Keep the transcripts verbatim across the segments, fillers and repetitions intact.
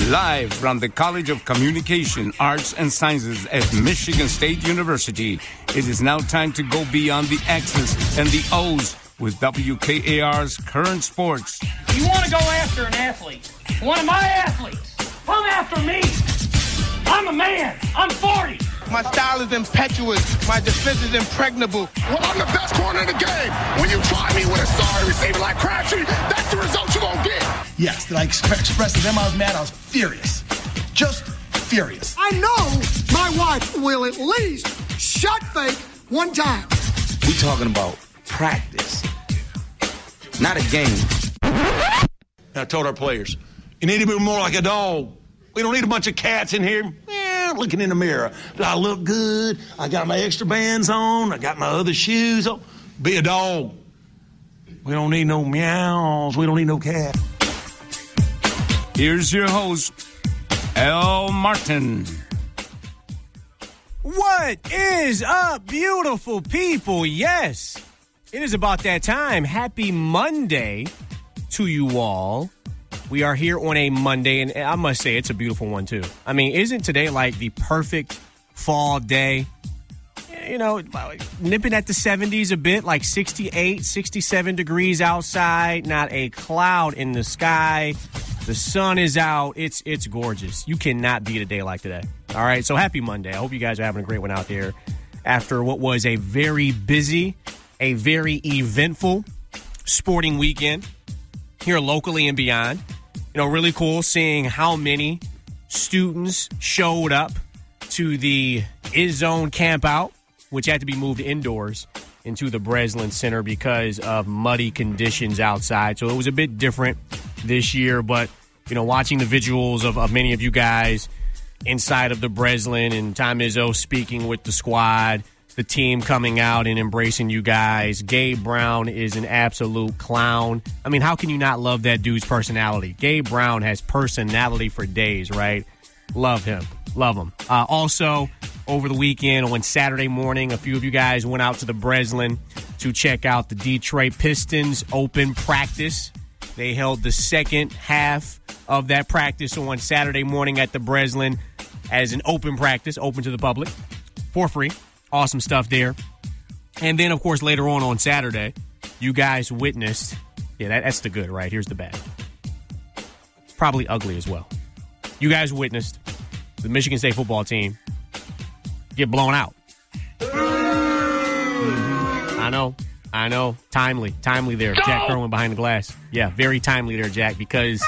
Live from the College of Communication, Arts, and Sciences at Michigan State University, it is now time to go beyond the X's and the O's with W K A R's Current Sports. You want to go after an athlete, one of my athletes, come after me. I'm a man. I'm forty. My style is impetuous. My defense is impregnable. Well, I'm the best corner in the game. When you try me with a sorry receiver like Crabtree, that's the result you're going to get. Yes, did I express to them I was mad? I was furious. Just furious. I know my wife will at least shut fake one time. We talking about practice, not a game. I told our players, you need to be more like a dog. We don't need a bunch of cats in here eh, looking in the mirror. Do I look good? I got my extra bands on. I got my other shoes on. Be a dog. We don't need no meows. We don't need no cat. Here's your host, Al Martin. What is up, beautiful people? Yes, it is about that time. Happy Monday to you all. We are here on a Monday, and I must say it's a beautiful one, too. I mean, isn't today like the perfect fall day? You know, nipping at the seventies a bit, like sixty-eight, sixty-seven degrees outside, not a cloud in the sky. The sun is out. It's it's gorgeous. You cannot beat a day like today. All right, so happy Monday. I hope you guys are having a great one out there after what was a very busy, a very eventful sporting weekend here locally and beyond. You know, really cool seeing how many students showed up to the Izzone camp out, which had to be moved indoors into the Breslin Center because of muddy conditions outside. So it was a bit different this year, but, you know, watching the visuals of, of many of you guys inside of the Breslin and Tom Izzo speaking with the squad, the team coming out and embracing you guys. Gabe Brown is an absolute clown. I mean, how can you not love that dude's personality? Gabe Brown has personality for days, right? Love him. Love him. Uh, also, over the weekend, on Saturday morning, a few of you guys went out to the Breslin to check out the Detroit Pistons open practice. They held the second half of that practice on Saturday morning at the Breslin as an open practice, open to the public, for free. Awesome stuff there. And then, of course, later on on Saturday, you guys witnessed, yeah, that, that's the good, right? Here's the bad. Probably ugly as well. You guys witnessed the Michigan State football team get blown out. Mm-hmm. I know. I know. Timely. Timely there. Go! Jack Kerwin behind the glass. Yeah, very timely there, Jack, because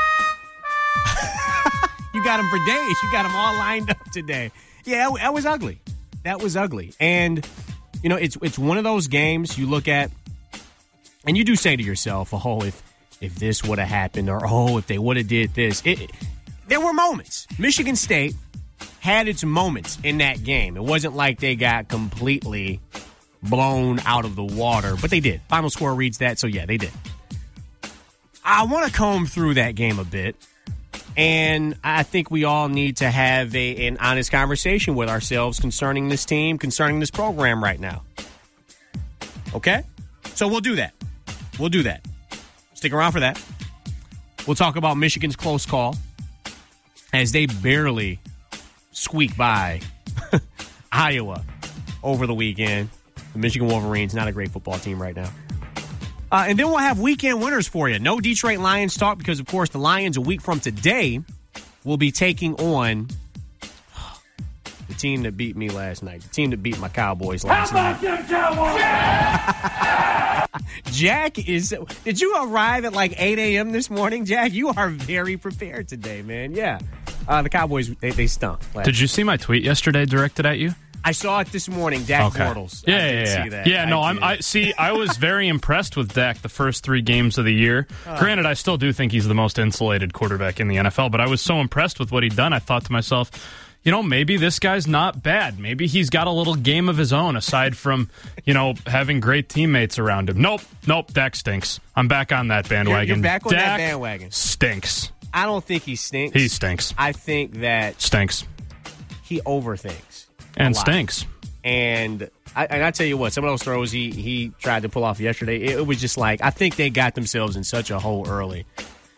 you got him for days. You got him all lined up today. Yeah, that was ugly. That was ugly. And, you know, it's it's one of those games you look at, and you do say to yourself, oh, if if this would have happened, or, oh, if they would have did this. It, it, there were moments. Michigan State had its moments in that game. It wasn't like they got completely blown out of the water, but they did. Final score reads that, so yeah, they did. I want to comb through that game a bit, and I think we all need to have a, an honest conversation with ourselves concerning this team, concerning this program right now. Okay? So we'll do that. We'll do that. Stick around for that. We'll talk about Michigan's close call as they barely squeak by Iowa over the weekend. The Michigan Wolverines, not a great football team right now. Uh, and then we'll have weekend winners for you. No Detroit Lions talk because, of course, the Lions a week from today will be taking on the team that beat me last night, the team that beat my Cowboys last How about night. Them Cowboys? Jack is – did you arrive at like eight a.m. this morning, Jack? You are very prepared today, man. Yeah. Uh, the Cowboys, they, they stunk. Did you see my tweet yesterday directed at you? I saw it this morning, Dak okay. Bortles. Yeah, I yeah, did yeah. see that. Yeah, no, I I'm. I see. I was very impressed with Dak the first three games of the year. Uh, Granted, I still do think he's the most insulated quarterback in the N F L, but I was so impressed with what he'd done. I thought to myself, you know, maybe this guy's not bad. Maybe he's got a little game of his own aside from, you know, having great teammates around him. Nope, nope, Dak stinks. I'm back on that bandwagon. You're, you're back on Dak that bandwagon. Stinks. I don't think he stinks. He stinks. I think that stinks. He overthinks and stinks. And I, and I tell you what, some of those throws he, he tried to pull off yesterday, it, it was just like, I think they got themselves in such a hole early.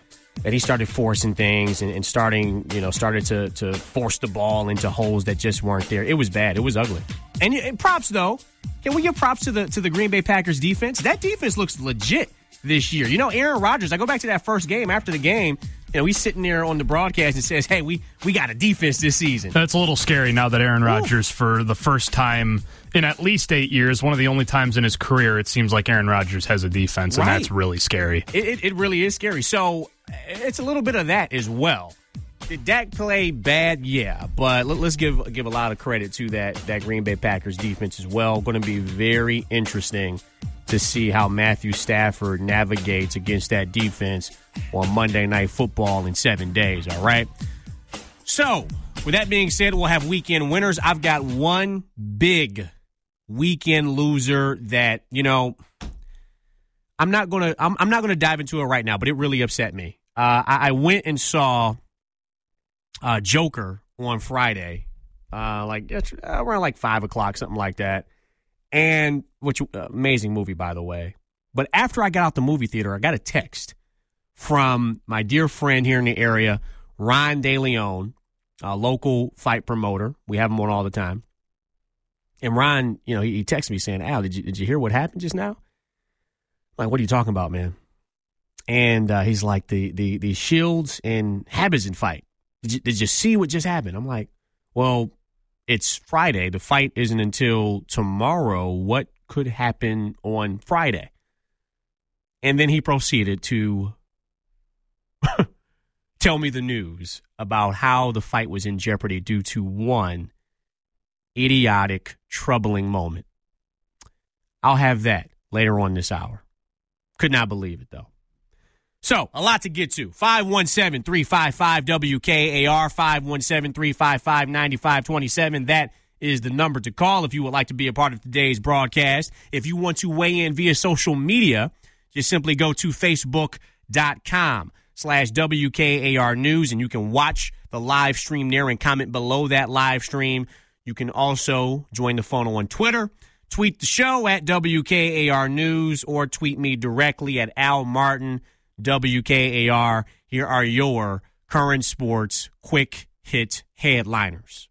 that he started forcing things and, and starting, you know, started to to force the ball into holes that just weren't there. It was bad. It was ugly. And, and props though. Can we give props to the to the Green Bay Packers defense? That defense looks legit this year. You know, Aaron Rodgers, I go back to that first game. After the game, you know, he's sitting there on the broadcast and says, hey, we, we got a defense this season. That's a little scary now that Aaron Rodgers, Ooh. for the first time in at least eight years, one of the only times in his career, it seems like Aaron Rodgers has a defense, and right. that's really scary. It, it, it really is scary. So it's a little bit of that as well. Did Dak play bad? Yeah, but let, let's give give a lot of credit to that, that Green Bay Packers defense as well. Going to be very interesting to see how Matthew Stafford navigates against that defense on Monday Night Football in seven days, all right? So, with that being said, we'll have weekend winners. I've got one big weekend loser that, you know, I'm not going to I'm, I'm not going to dive into it right now, but it really upset me. Uh, I, I went and saw uh, Joker on Friday, uh, like around like five o'clock, something like that. And, which, uh, amazing movie, by the way. But after I got out the movie theater, I got a text from my dear friend here in the area, Ron DeLeon, a local fight promoter. We have him on all the time. And Ron, you know, he, he texted me saying, Al, did you, did you hear what happened just now? I'm like, what are you talking about, man? And uh, he's like, the, the, the Shields and Habazin fight. Did you, did you see what just happened? I'm like, well, it's Friday. The fight isn't until tomorrow. What could happen on Friday? And then he proceeded to tell me the news about how the fight was in jeopardy due to one idiotic, troubling moment. I'll have that later on this hour. Could not believe it, though. So, a lot to get to. five one seven, three five five, W K A R, five one seven, three five five, nine five two seven. That is the number to call if you would like to be a part of today's broadcast. If you want to weigh in via social media, just simply go to facebook.com slash WKAR News, and you can watch the live stream there and comment below that live stream. You can also join the phone on Twitter. Tweet the show at W K A R News or tweet me directly at Al Martin, W K A R. Here are your current sports quick hit headliners.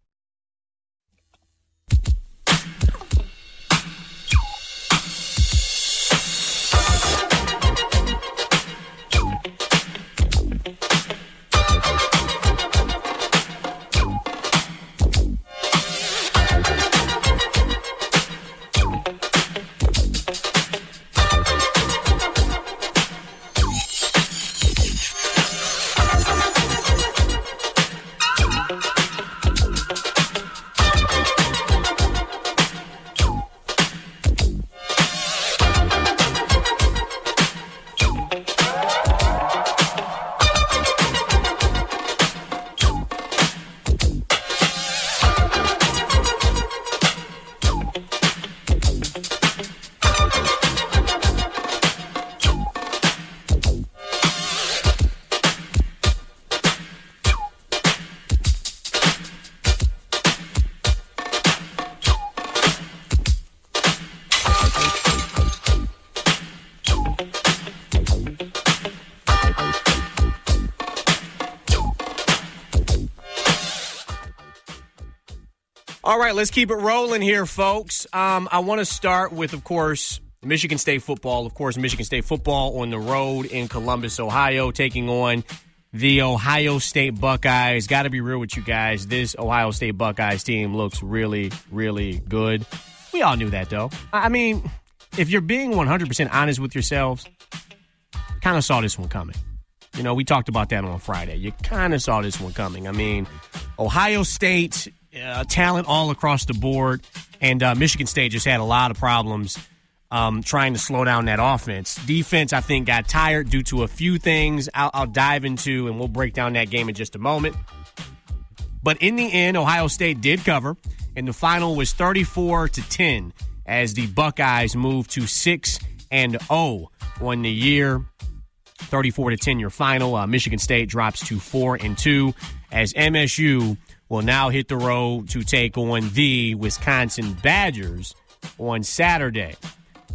All right, let's keep it rolling here, folks. Um, I want to start with, of course, Michigan State football. Of course, Michigan State football on the road in Columbus, Ohio, taking on the Ohio State Buckeyes. Got to be real with you guys. This Ohio State Buckeyes team looks really, really good. We all knew that, though. I mean, if you're being one hundred percent honest with yourselves, kind of saw this one coming. You know, we talked about that on Friday. You kind of saw this one coming. I mean, Ohio State... Uh, talent all across the board, and uh, Michigan State just had a lot of problems um, trying to slow down that offense. Defense, I think, got tired due to a few things I'll, I'll dive into, and we'll break down that game in just a moment. But in the end, Ohio State did cover, and the final was thirty-four to ten as the Buckeyes moved to six and oh on the year. thirty-four to ten your final. Uh, Michigan State drops to four and two as M S U will now hit the road to take on the Wisconsin Badgers on Saturday.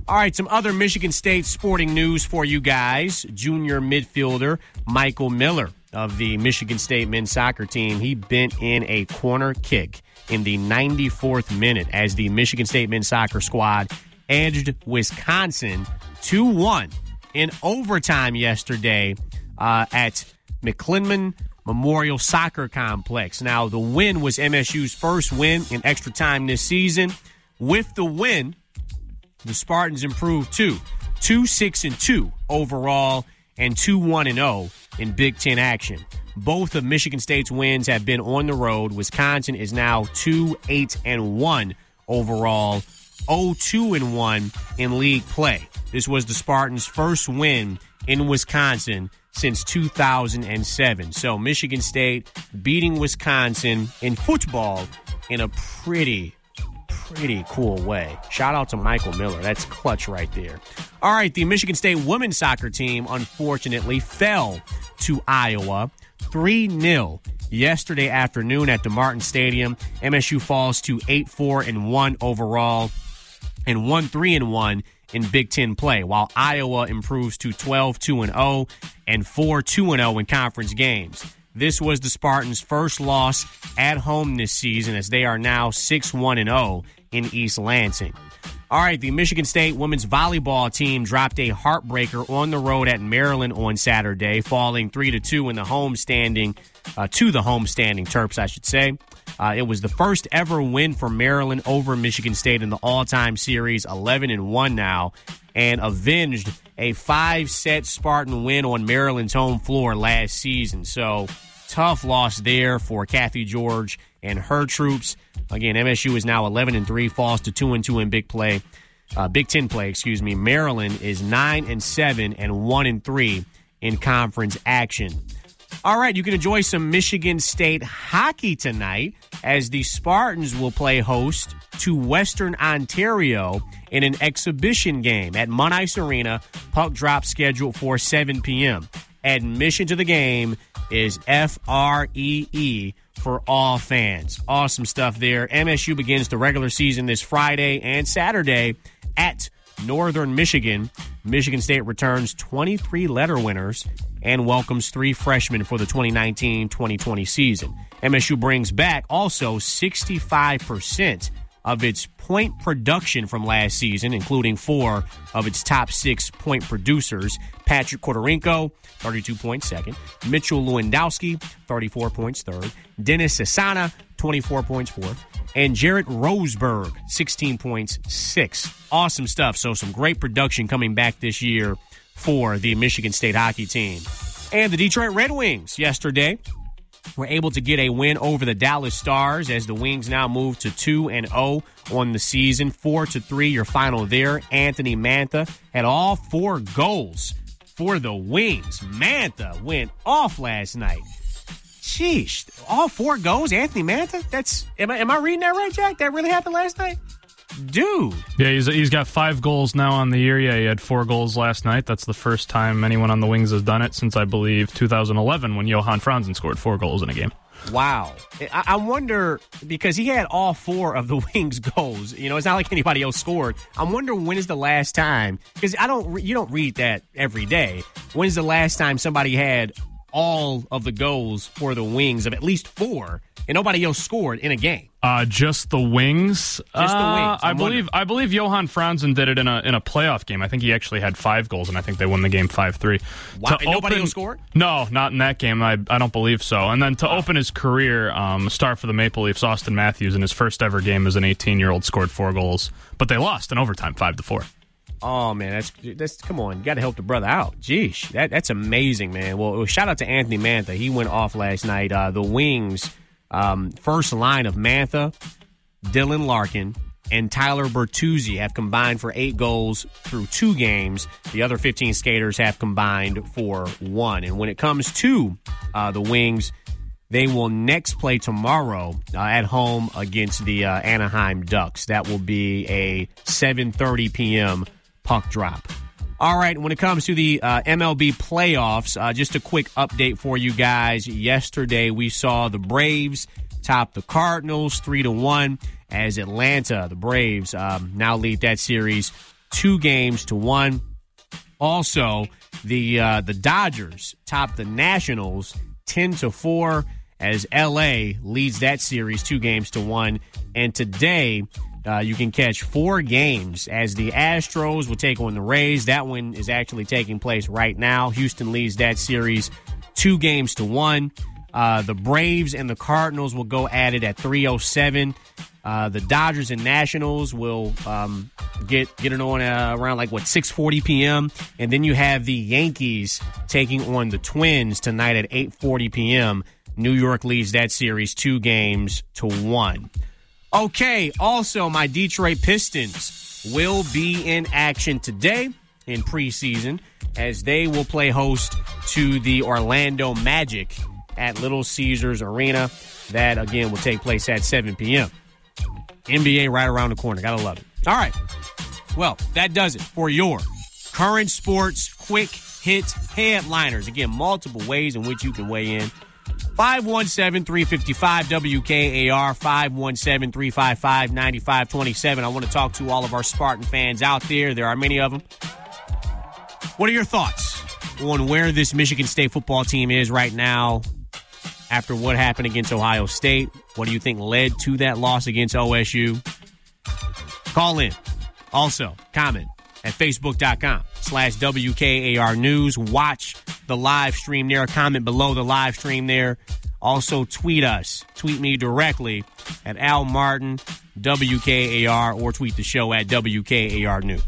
All right, some other Michigan State sporting news for you guys. Junior midfielder Michael Miller of the Michigan State men's soccer team, he bent in a corner kick in the ninety-fourth minute as the Michigan State men's soccer squad edged Wisconsin two one in overtime yesterday uh, at McClendon Memorial Soccer Complex. Now, the win was M S U's first win in extra time this season. With the win, the Spartans improved to two six and two overall and two one and oh in Big Ten action. Both of Michigan State's wins have been on the road. Wisconsin is now two eight and one overall, oh two and one in league play. This was the Spartans' first win in Wisconsin since two thousand seven. So Michigan State beating Wisconsin in football in a pretty Pretty cool way. Shout out to Michael Miller. That's clutch right there. All right, the Michigan State women's soccer team unfortunately fell to Iowa three nil yesterday afternoon at the Martin Stadium. M S U falls to eight four and one overall and one three and one in Big Ten play, while Iowa improves to twelve two and oh and four two and oh in conference games. This was the Spartans' first loss at home this season, as they are now six one and oh in East Lansing. All right, the Michigan State women's volleyball team dropped a heartbreaker on the road at Maryland on Saturday, falling three to two in the home standing, uh, to the home standing Terps, I should say. Uh, it was the first ever win for Maryland over Michigan State in the all-time series, eleven and one now, and avenged a five-set Spartan win on Maryland's home floor last season. So, tough loss there for Kathy George and her troops. Again, M S U is now eleven and three, falls to two and two in big play, uh, Big Ten play. Excuse me. Maryland is nine and seven and one and three in conference action. All right, you can enjoy some Michigan State hockey tonight as the Spartans will play host to Western Ontario in an exhibition game at Mun Ice Arena. Puck drop scheduled for seven p.m. Admission to the game is F R E E for all fans. Awesome stuff there. M S U begins the regular season this Friday and Saturday at Northern Michigan. Michigan State returns twenty-three letter winners and welcomes three freshmen for the twenty nineteen twenty twenty season. M S U brings back also sixty-five percent of its point production from last season, including four of its top six point producers. Patrick Kodorenko, thirty-two points second. Mitchell Lewandowski, thirty-four points third. Dennis Sasana, twenty-four points fourth. And Jarrett Roseberg, sixteen points sixth. Awesome stuff. So some great production coming back this year for the Michigan State hockey team. And the Detroit Red Wings yesterday were able to get a win over the Dallas Stars as the Wings now move to two and oh on the season. four to three your final there. Anthony Mantha had all four goals for the Wings. Mantha went off last night. Sheesh. All four goals, Anthony Mantha? That's am I am I reading that right, Jack? That really happened last night? Dude. Yeah, he's he's got five goals now on the year. Yeah, he had four goals last night. That's the first time anyone on the Wings has done it since, I believe, two thousand eleven when Johan Franzen scored four goals in a game. Wow. I, I wonder, because he had all four of the Wings goals. You know, it's not like anybody else scored. I wonder when is the last time, because I don't, you don't read that every day. When is the last time somebody had all of the goals for the Wings of at least four and nobody else scored in a game? Uh, just the Wings. Just the Wings. Uh, I believe I believe Johan Franzen did it in a in a playoff game. I think he actually had five goals, and I think they won the game five three. Wow, and nobody else scored? No, not in that game. I I don't believe so. And then to wow. open his career, um, star for the Maple Leafs, Austin Matthews, in his first ever game as an eighteen-year-old, scored four goals, but they lost in overtime, five to four. Oh, man, that's that's come on. You got to help the brother out. Jeesh, that, that's amazing, man. Well, shout out to Anthony Mantha. He went off last night. Uh, the Wings, um, first line of Mantha, Dylan Larkin, and Tyler Bertuzzi have combined for eight goals through two games. The other fifteen skaters have combined for one. And when it comes to uh, the Wings, they will next play tomorrow uh, at home against the uh, Anaheim Ducks. That will be a seven thirty p.m. puck drop. All right, when it comes to the uh, M L B playoffs, uh, just a quick update for you guys. Yesterday, we saw the Braves top the Cardinals three to one as Atlanta, the Braves, um, now lead that series two games to one. Also, the uh, the Dodgers top the Nationals ten to four as L A leads that series two games to one. And today, uh, you can catch four games as the Astros will take on the Rays. That one is actually taking place right now. Houston leads that series two games to one. Uh, the Braves and the Cardinals will go at it at three oh seven. Uh, the Dodgers and Nationals will um, get get it on uh, around like what six forty p.m. and then you have the Yankees taking on the Twins tonight at eight forty p.m. New York leads that series two games to one. Okay, also my Detroit Pistons will be in action today in preseason as they will play host to the Orlando Magic at Little Caesars Arena. That again will take place at seven p.m. N B A right around the corner. Gotta love it. All right. Well, that does it for your current sports quick hit headliners. Again, multiple ways in which you can weigh in. five one seven, three five five, W K A R, five one seven, three five five, nine five two seven. I want to talk to all of our Spartan fans out there. There are many of them. What are your thoughts on where this Michigan State football team is right now after what happened against Ohio State? What do you think led to that loss against O S U? Call in. Also, comment at facebook.com slash WKAR News. Watch the live stream there. Comment below the live stream there. Also, tweet us. Tweet me directly at Al Martin, W K A R, or tweet the show at W K A R News.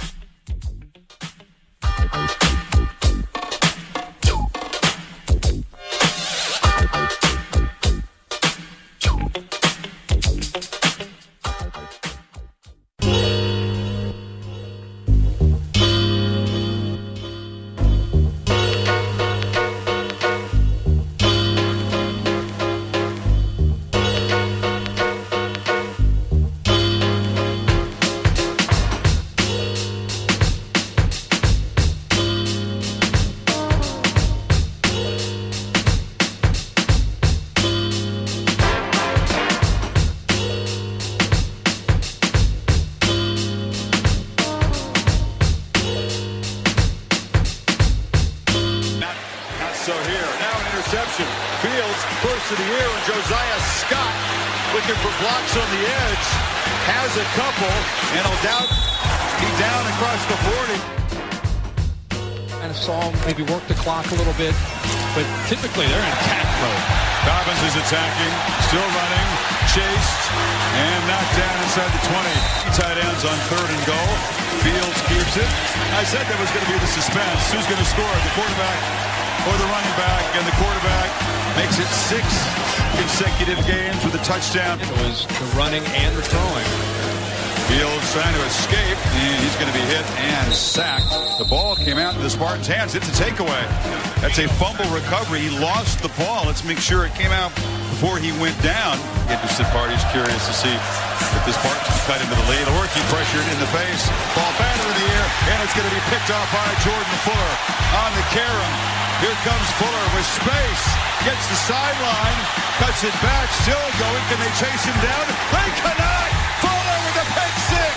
A little bit, but typically they're in attack mode. Dobbins is attacking, still running, chased, and knocked down inside the twenty. Tight ends on third and goal. Fields keeps it. I said that was going to be the suspense. Who's going to score? The quarterback or the running back? And the quarterback makes it six consecutive games with a touchdown. It was the running and the throwing. Fields trying to escape, and he's going to be hit and sacked. The ball came out into the Spartans' hands. It's a takeaway. That's a fumble recovery. He lost the ball. Let's make sure it came out before he went down. Interested parties curious to see if the Spartans cut into the lead or if he pressured in the face. Ball batted in the air, and it's going to be picked off by Jordan Fuller on the carom. Here comes Fuller with space. Gets the sideline, cuts it back, still going. Can they chase him down? They cannot! Fuller with a pick six!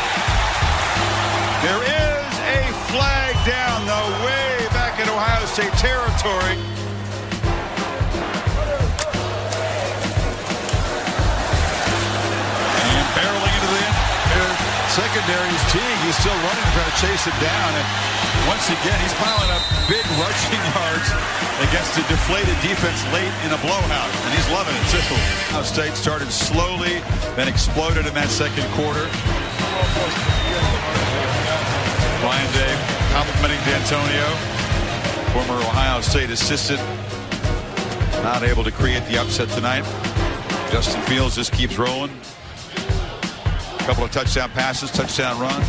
There is a flag down, though, way back in Ohio State territory. And barreling into the secondary is Teague. He's still running to try to chase it down. And once again, he's piling up big rushing yards against a deflated defense late in a blowout. And he's loving it, too. Ohio State started slowly, then exploded in that second quarter. Ryan Day complimenting D'Antonio, former Ohio State assistant, not able to create the upset tonight. Justin Fields just keeps rolling. A couple of touchdown passes, touchdown run.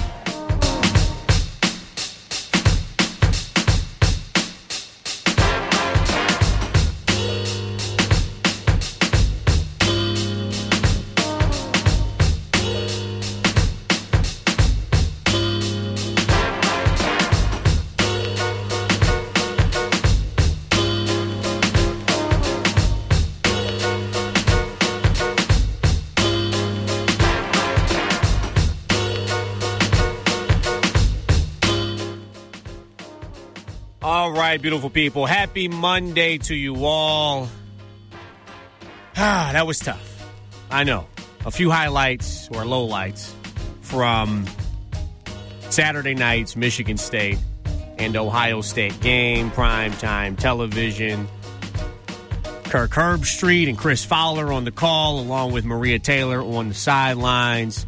right, beautiful people. Happy Monday to you all. Ah, that was tough. I know. A few highlights or lowlights from Saturday night's Michigan State and Ohio State game, primetime television. Kirk Herbstreit and Chris Fowler on the call, along with Maria Taylor on the sidelines.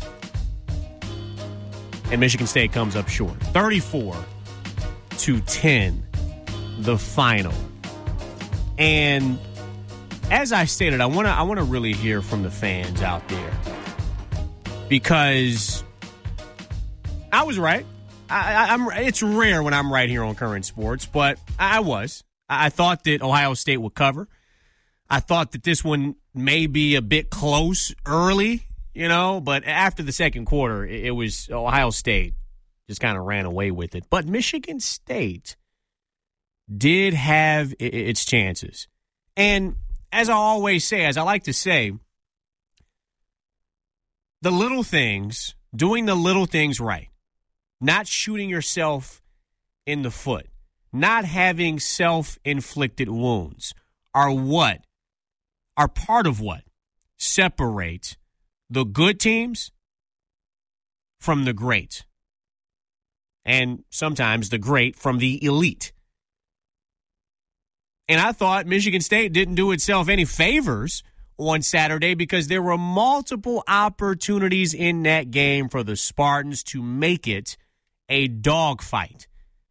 And Michigan State comes up short. thirty-four to ten, the final. And as I stated, I want to I want to really hear from the fans out there, because I was right. I, I, I'm. It's rare when I'm right here on Current Sports, but I was. I thought that Ohio State would cover. I thought that this one may be a bit close early, you know, but after the second quarter, it, it was Ohio State just kind of ran away with it. But Michigan State did have I- its chances. And as I always say, as I like to say, the little things, doing the little things right, not shooting yourself in the foot, not having self-inflicted wounds are what, are part of what separates the good teams from the great. And sometimes the great from the elite. And I thought Michigan State didn't do itself any favors on Saturday, because there were multiple opportunities in that game for the Spartans to make it a dogfight.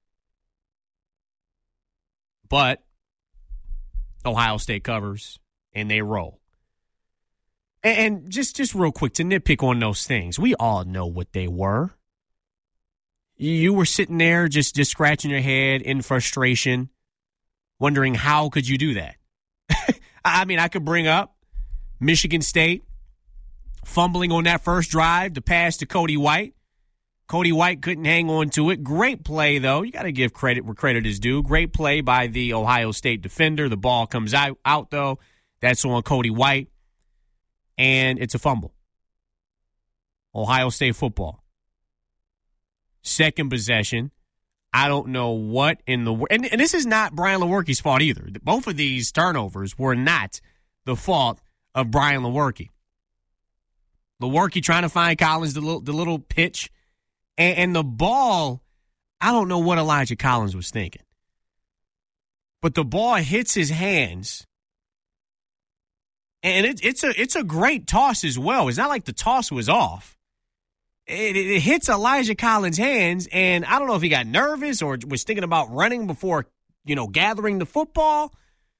But Ohio State covers, and they roll. And just, just real quick, to nitpick on those things, we all know what they were. You were sitting there just, just scratching your head in frustration, wondering how could you do that? I mean, I could bring up Michigan State fumbling on that first drive, the pass to Cody White. Cody White couldn't hang on to it. Great play, though. You got to give credit where credit is due. Great play by the Ohio State defender. The ball comes out, out though. That's on Cody White. And it's a fumble. Ohio State football. Second possession. I don't know what in the – and and this is not Brian Lewerke's fault either. Both of these turnovers were not the fault of Brian Lewerke. Lewerke trying to find Collins the little, the little pitch. And, and the ball, I don't know what Elijah Collins was thinking. But the ball hits his hands. And it, it's a it's a great toss as well. It's not like the toss was off. It, it, it hits Elijah Collins' hands, and I don't know if he got nervous or was thinking about running before, you know, gathering the football.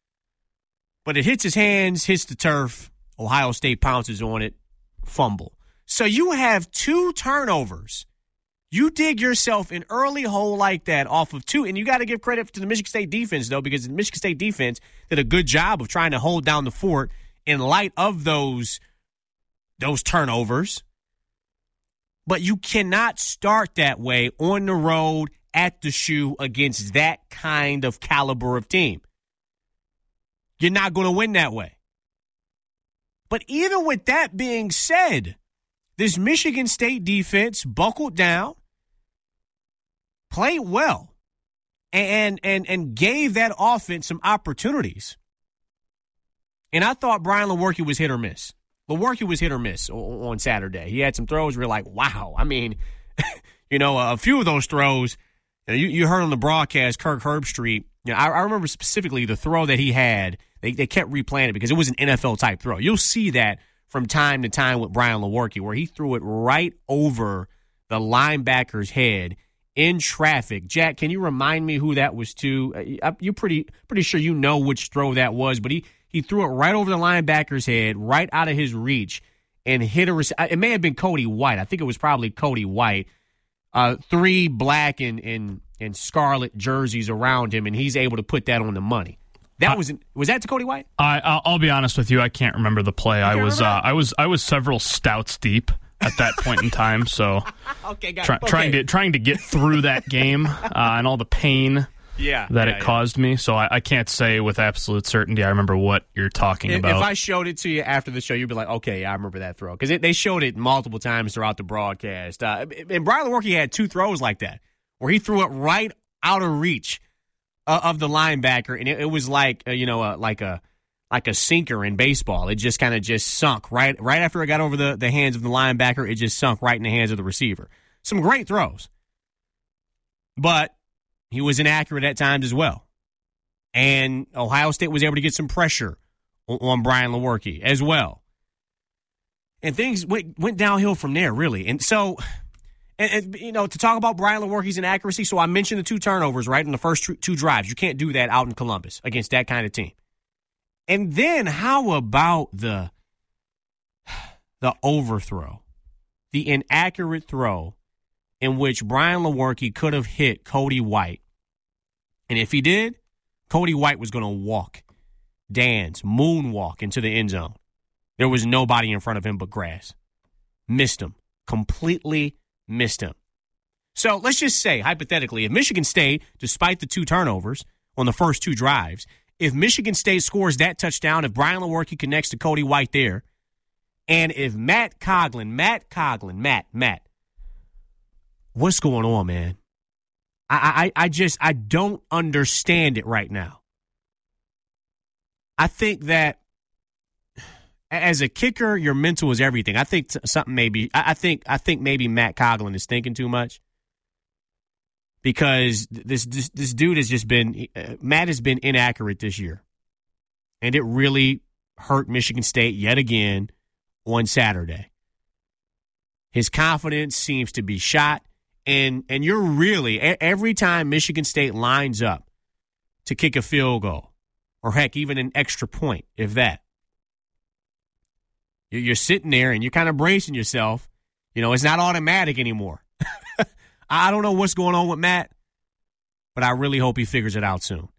But it hits his hands, hits the turf. Ohio State pounces on it, fumble. So you have two turnovers. You dig yourself an early hole like that off of two, and you got to give credit to the Michigan State defense, though, because the Michigan State defense did a good job of trying to hold down the fort in light of those, those turnovers. But you cannot start that way on the road at the shoe against that kind of caliber of team. You're not going to win that way. But even with that being said, this Michigan State defense buckled down, played well, and and and gave that offense some opportunities. And I thought Brian Lewerke was hit or miss. Lewerke was hit or miss on Saturday. He had some throws where you're like, wow. I mean, you know, a few of those throws, you, know, you, you heard on the broadcast, Kirk Herbstreit, you know, I, I remember specifically the throw that he had. They, they kept replaying it because it was an N F L-type throw. You'll see that from time to time with Brian Lewerke, where he threw it right over the linebacker's head in traffic. Jack, can you remind me who that was to? You're pretty pretty sure you know which throw that was, but he, he threw it right over the linebacker's head, right out of his reach, and hit a rec- It may have been Cody White. I think it was probably Cody White. Uh, three black and, and, and scarlet jerseys around him, and he's able to put that on the money. That was was that to Cody White? I I'll, I'll be honest with you, I can't remember the play. I was uh, I was I was several stouts deep at that point in time, so okay, got try, okay. trying to trying to get through that game uh, and all the pain yeah, that yeah, it yeah. caused me. So I, I can't say with absolute certainty I remember what you're talking If, about. if I showed it to you after the show, you'd be like, okay, I remember that throw. Because they showed it multiple times throughout the broadcast. Uh, and Brian Lewerke had two throws like that, where he threw it right out of reach uh, of the linebacker, and it, it was like uh, you know uh, like a like a sinker in baseball. It just kind of just sunk right right after it got over the, the hands of the linebacker. It just sunk right in the hands of the receiver. Some great throws, but he was inaccurate at times as well. And Ohio State was able to get some pressure on, on Brian Lewerke as well. And things went, went downhill from there, really. And so, and, and, you know, to talk about Brian Lewerke's inaccuracy, so I mentioned the two turnovers, right, in the first two drives. You can't do that out in Columbus against that kind of team. And then how about the the overthrow, the inaccurate throw in which Brian Lewerke could have hit Cody White. And if he did, Cody White was going to walk, dance, moonwalk into the end zone. There was nobody in front of him but grass. Missed him. Completely missed him. So let's just say, hypothetically, if Michigan State, despite the two turnovers on the first two drives, if Michigan State scores that touchdown, if Brian Lewerke connects to Cody White there, and if Matt Coughlin, Matt Coughlin, Matt, Matt, what's going on, man? I, I, I just, I don't understand it right now. I think that as a kicker, your mental is everything. I think something maybe, I, I think, I think maybe Matt Coughlin is thinking too much because this, this, this dude has just been, uh, Matt has been inaccurate this year, and it really hurt Michigan State yet again on Saturday. His confidence seems to be shot. And and you're really, every time Michigan State lines up to kick a field goal, or heck, even an extra point, if that, you're sitting there and you're kind of bracing yourself. You know, it's not automatic anymore. I don't know what's going on with Matt, but I really hope he figures it out soon.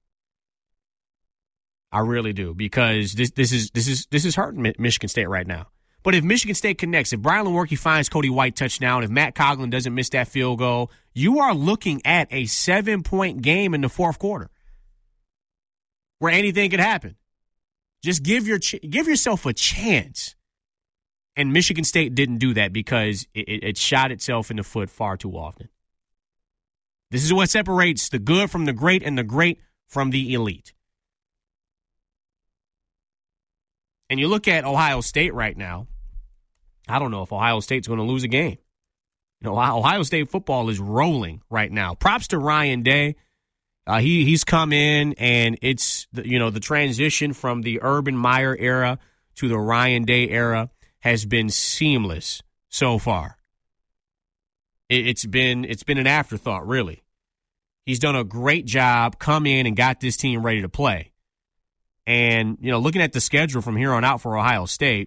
I really do, because this this is this is this is hurting Michigan State right now. But if Michigan State connects, if Brian Lewerke finds Cody White touchdown, if Matt Coughlin doesn't miss that field goal, you are looking at a seven-point game in the fourth quarter where anything could happen. Just give your ch- give yourself a chance. And Michigan State didn't do that because it, it, it shot itself in the foot far too often. This is what separates the good from the great and the great from the elite. And you look at Ohio State right now, I don't know if Ohio State's going to lose a game. You know, Ohio State football is rolling right now. Props to Ryan Day. Uh, he he's come in, and it's, the, you know, the transition from the Urban Meyer era to the Ryan Day era has been seamless so far. It, it's been it's been an afterthought, really. He's done a great job, come in and got this team ready to play. And, you know, looking at the schedule from here on out for Ohio State,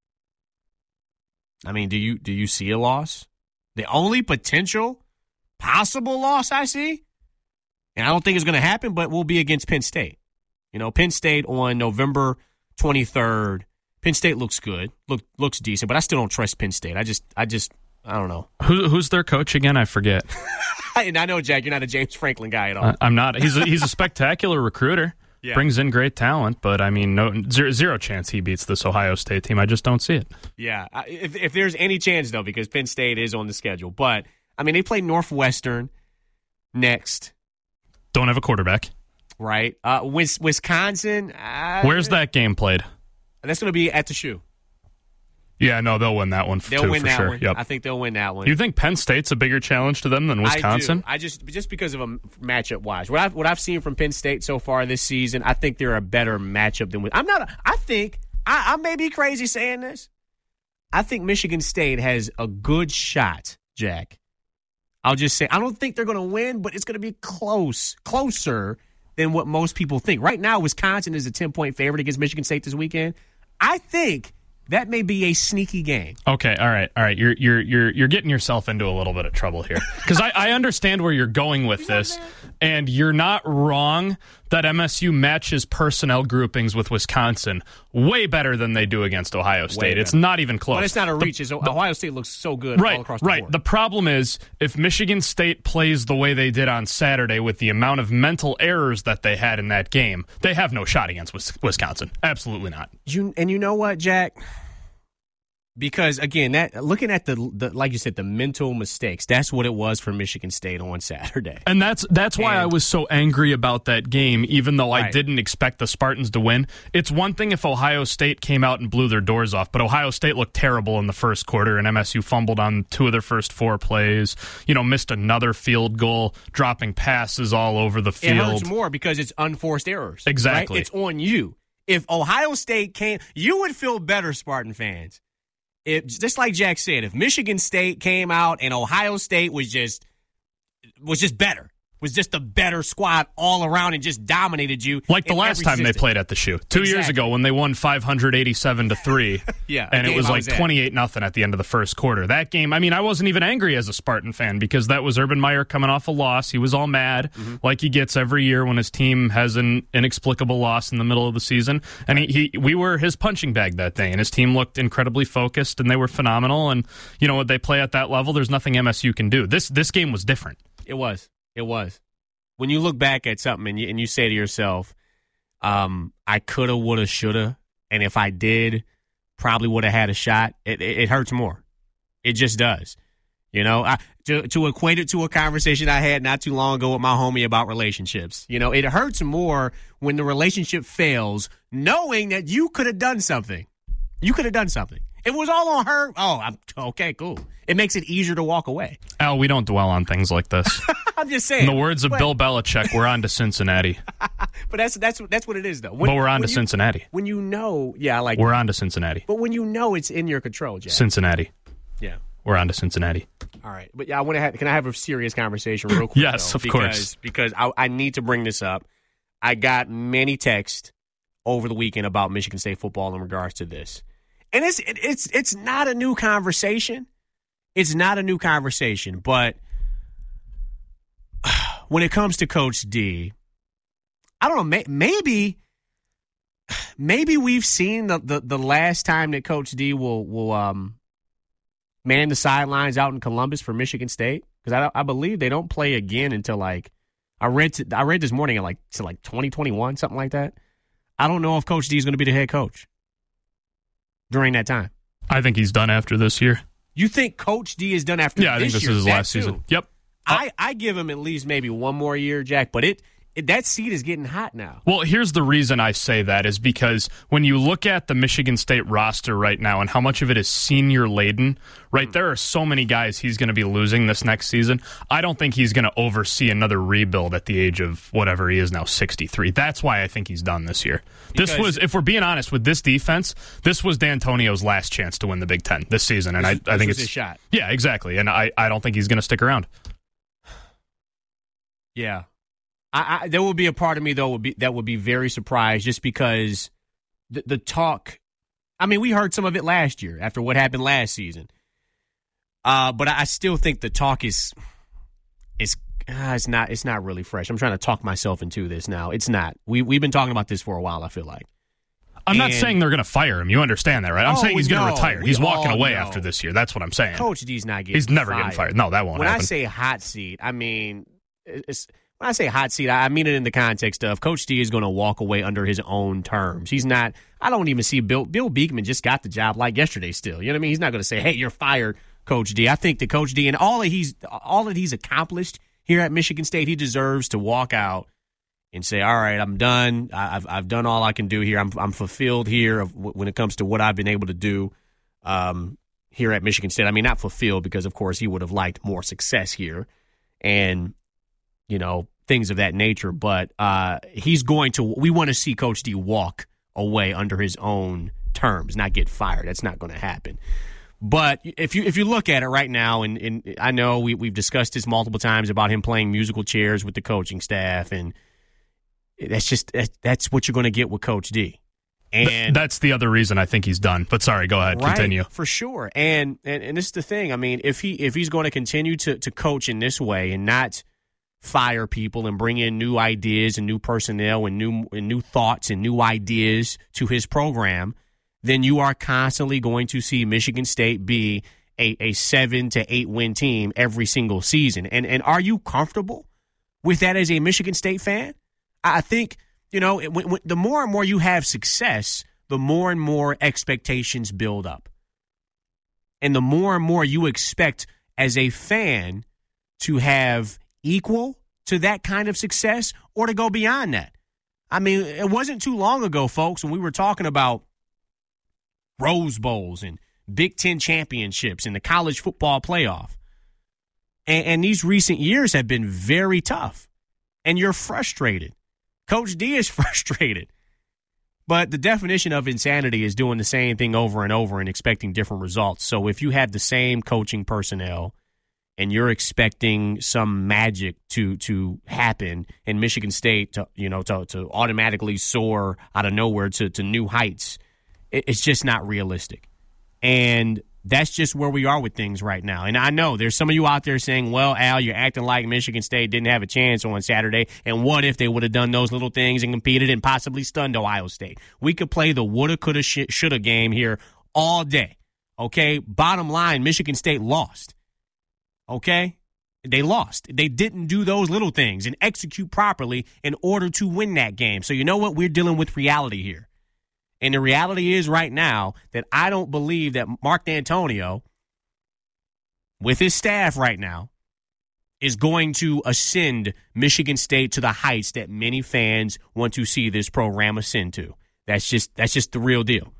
I mean, do you do you see a loss? The only potential possible loss I see, and I don't think it's going to happen, but will be against Penn State. You know, Penn State on November twenty-third. Penn State looks good, look looks decent, but I still don't trust Penn State. I just, I just, I don't know. Who, who's their coach again? I forget. And I know, Jack, you're not a James Franklin guy at all. Uh, I'm not. He's a, he's a spectacular recruiter. Yeah. Brings in great talent, but I mean, no zero, zero chance he beats this Ohio State team. I just don't see it. Yeah, if if there's any chance though, because Penn State is on the schedule, but I mean, they play Northwestern next. Don't have a quarterback, right? Uh, Wisconsin. Uh, Where's that game played? That's going to be at the Shoe. Yeah, no, they'll win that one. They'll too, win for that sure. one. Yep. I think they'll win that one. You think Penn State's a bigger challenge to them than Wisconsin? I do. I just just because of a matchup wise, what I've what I've seen from Penn State so far this season, I think they're a better matchup than. I'm not. I think I, I may be crazy saying this. I think Michigan State has a good shot, Jack. I'll just say I don't think they're going to win, but it's going to be close, closer than what most people think. Right now, Wisconsin is a ten-point favorite against Michigan State this weekend. I think that may be a sneaky game. Okay, all right, all right. You're you're you're you're getting yourself into a little bit of trouble here because I, I understand where you're going with this, and you're not wrong that M S U matches personnel groupings with Wisconsin way better than they do against Ohio State. It's not even close. But it's not a reach. The, Ohio State looks so good right, all across the right. board. The problem is if Michigan State plays the way they did on Saturday with the amount of mental errors that they had in that game, they have no shot against Wisconsin. Absolutely not. You and you know what, Jack? Because, again, that looking at the, the, like you said, the mental mistakes, that's what it was for Michigan State on Saturday. And that's that's why and, I was so angry about that game, even though right. I didn't expect the Spartans to win. It's one thing if Ohio State came out and blew their doors off, but Ohio State looked terrible in the first quarter, and M S U fumbled on two of their first four plays, you know, missed another field goal, dropping passes all over the field. It hurts more because it's unforced errors. Exactly. Right? It's on you. If Ohio State came, you would feel better, Spartan fans. If, just like Jack said, if Michigan State came out and Ohio State was just was just better, was just a better squad all around and just dominated you. Like the last time system. they played at the Shoe. Two exactly. years ago when they won five eighty-seven to three. yeah. And it was like twenty-eight nothing at the end of the first quarter. That game, I mean, I wasn't even angry as a Spartan fan because that was Urban Meyer coming off a loss. He was all mad mm-hmm. like he gets every year when his team has an inexplicable loss in the middle of the season. And he, he we were his punching bag that day, and his team looked incredibly focused, and they were phenomenal. And, you know, when they play at that level, there's nothing M S U can do. This, this game was different. It was. It was. When you look back at something and you, and you say to yourself, um, I coulda, woulda, shoulda, and if I did, probably would have had a shot, it, it, it hurts more. It just does. You know, I, to, to equate it to a conversation I had not too long ago with my homie about relationships. You know, it hurts more when the relationship fails knowing that you could have done something. You could have done something. If it was all on her, oh, I'm okay, cool. It makes it easier to walk away. Al, we don't dwell on things like this. I'm just saying. In the words of but, Bill Belichick, we're on to Cincinnati. But that's that's that's what it is, though. When, but we're on to you, Cincinnati. When you know, yeah, I like We're that. on to Cincinnati. But when you know it's in your control, Jack. Cincinnati. Yeah. We're on to Cincinnati. All right. But yeah, I want to have, can I have a serious conversation real quick? Yes, though? of because, course. Because I, I need to bring this up. I got many texts over the weekend about Michigan State football in regards to this. And it's it, it's it's not a new conversation. It's not a new conversation, but when it comes to Coach D, I don't know, may, maybe maybe we've seen the, the, the last time that Coach D will will um man the sidelines out in Columbus for Michigan State, because I, I believe they don't play again until like I read to, I read this morning at like to like twenty twenty-one, something like that. I don't know if Coach D is going to be the head coach during that time. I think he's done after this year. You think Coach D is done after yeah, this year? Yeah, I think this year? is his that last too. season. Yep. I, I give him at least maybe one more year, Jack, but it, it that seat is getting hot now. Well, here's the reason I say that is because when you look at the Michigan State roster right now and how much of it is senior laden, right, mm. there are so many guys he's going to be losing this next season. I don't think he's going to oversee another rebuild at the age of whatever he is now, sixty-three. That's why I think he's done this year. Because this was, if we're being honest, with this defense, this was D'Antonio's last chance to win the Big Ten this season, and this, I, I think was it's his shot. Yeah, exactly, and I, I don't think he's going to stick around. Yeah. I, I, there would be a part of me, though, would be, that would be very surprised just because the, the talk – I mean, we heard some of it last year after what happened last season. Uh, but I still think the talk is is uh, it's not it's not really fresh. I'm trying to talk myself into this now. It's not. We, we've been talking about this for a while, I feel like. I'm and, not saying they're going to fire him. You understand that, right? I'm oh, saying he's going to no, retire. He's walking away know. after this year. That's what I'm saying. Coach D's not getting He's never fired. getting fired. No, that won't when happen. When I say hot seat, I mean it's – when I say hot seat, I mean it in the context of Coach D is going to walk away under his own terms. He's not – I don't even see Bill – Bill Beekman just got the job like yesterday still. You know what I mean? He's not going to say, hey, you're fired, Coach D. I think that Coach D and all that he's all that he's accomplished here at Michigan State, he deserves to walk out and say, all right, I'm done. I've I've done all I can do here. I'm I'm fulfilled here of, when it comes to what I've been able to do um, here at Michigan State. I mean, not fulfilled because, of course, he would have liked more success here. And – you know, things of that nature. But uh, he's going to – we want to see Coach D walk away under his own terms, not get fired. That's not going to happen. But if you if you look at it right now, and, and I know we, we've discussed this multiple times about him playing musical chairs with the coaching staff, and that's just – that's what you're going to get with Coach D. And that's the other reason I think he's done. But sorry, go ahead, right, continue. For sure. And, and and this is the thing. I mean, if he if he's going to continue to to coach in this way and not – fire people and bring in new ideas and new personnel and new and new thoughts and new ideas to his program, then you are constantly going to see Michigan State be a, a seven to eight win team every single season. And and are you comfortable with that as a Michigan State fan? I think, you know, when, when, the more and more you have success, the more and more expectations build up. And the more and more you expect as a fan to have equal to that kind of success or to go beyond that. I mean, it wasn't too long ago, folks, when we were talking about Rose Bowls and Big Ten championships and the college football playoff. And, and these recent years have been very tough. And you're frustrated. Coach D is frustrated. But the definition of insanity is doing the same thing over and over and expecting different results. So if you have the same coaching personnel and you're expecting some magic to to happen in Michigan State to you know to, to automatically soar out of nowhere to, to new heights, it, it's just not realistic. And that's just where we are with things right now. And I know there's some of you out there saying, well, Al, you're acting like Michigan State didn't have a chance on Saturday. And what if they would have done those little things and competed and possibly stunned Ohio State? We could play the woulda, coulda, shoulda game here all day. Okay? Bottom line, Michigan State lost. Okay? They lost. They didn't do those little things and execute properly in order to win that game. So you know what? We're dealing with reality here. And the reality is right now that I don't believe that Mark D'Antonio, with his staff right now, is going to ascend Michigan State to the heights that many fans want to see this program ascend to. That's just that's just the real deal.